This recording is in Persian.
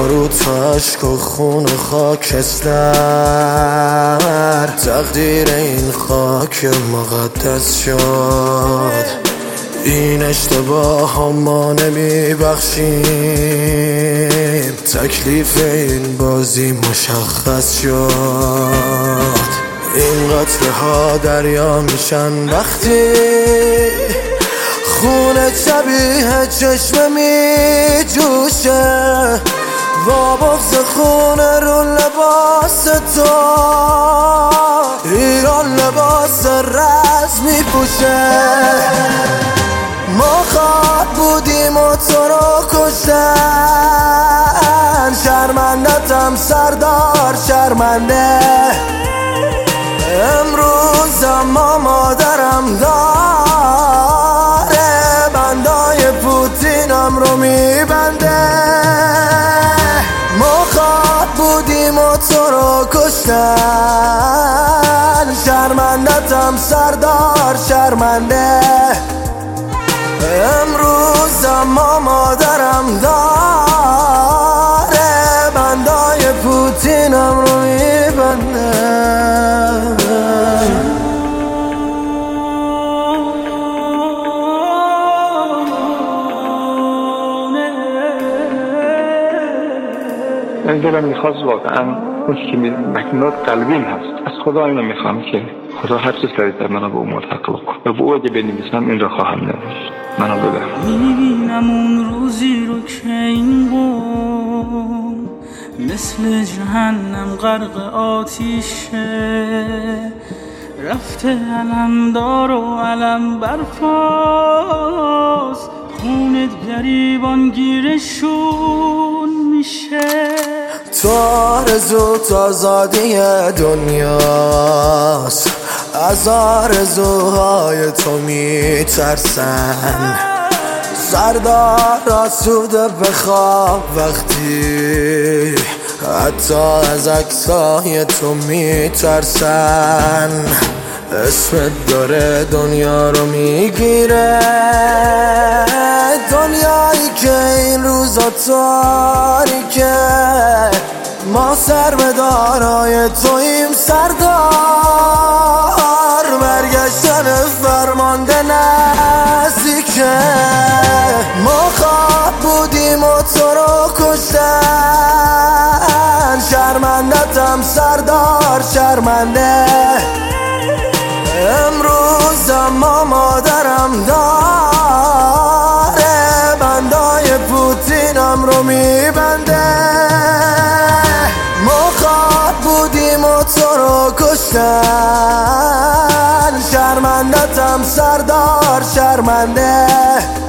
بارود عشق و خون و خاکستر، تقدیر این خاک مقدس شد. این اشتباه ها ما نمی بخشیم، تکلیف این بازی مشخص شد. این قطره ها دریا میشن وقتی خون شبیه چشمه می جوشه، با بغض خون رو لباس تو ایران لباس رز می پوشه. ما خواب بودیم و تو رو کشتن، شرمندتم سردار شرمنده. امروز اما مادرم داره بندای پوتینم رو میبنده. ما خواب بودیم و تو رو کشتن، شرمندتم سردار شرمنده. امروز اما مادرم داره بندای پوتینم رو میبنده. من دلم میخواست واقعا اون که مکنات قلبیم هست، از خدا اینو میخوام که خدا هر چه سریعتر منو به اون ملحق بکن و به او اگه بنویسم این را خواهم نوشت. منو ببر. میبینم اون روزی رو که این قوم مثل جهنم غرق آتیشه، رفته علمدار و علم برفاست، خونت گریبان گیرشون میشه. تو آرزو آزادی دنیاست، از آرزوهای تو میترسن. سردار آسوده بخواب وقتی حتی از عکسای تو میترسن. اسمت داره دنیا رو میگیره، دنیایی که این روزا تاریکه. ما سربدارای توییم سردار، برگشتن فرمانده نزدیکه. ما خواب بودیم و تو رو کشتن، شرمندتم سردار شرمنده. امروز اما مادرم داره بندای پوتینم رو میبنده. ما خواب بودیم و تو رو کشتن، شرمندتم سردار شرمنده.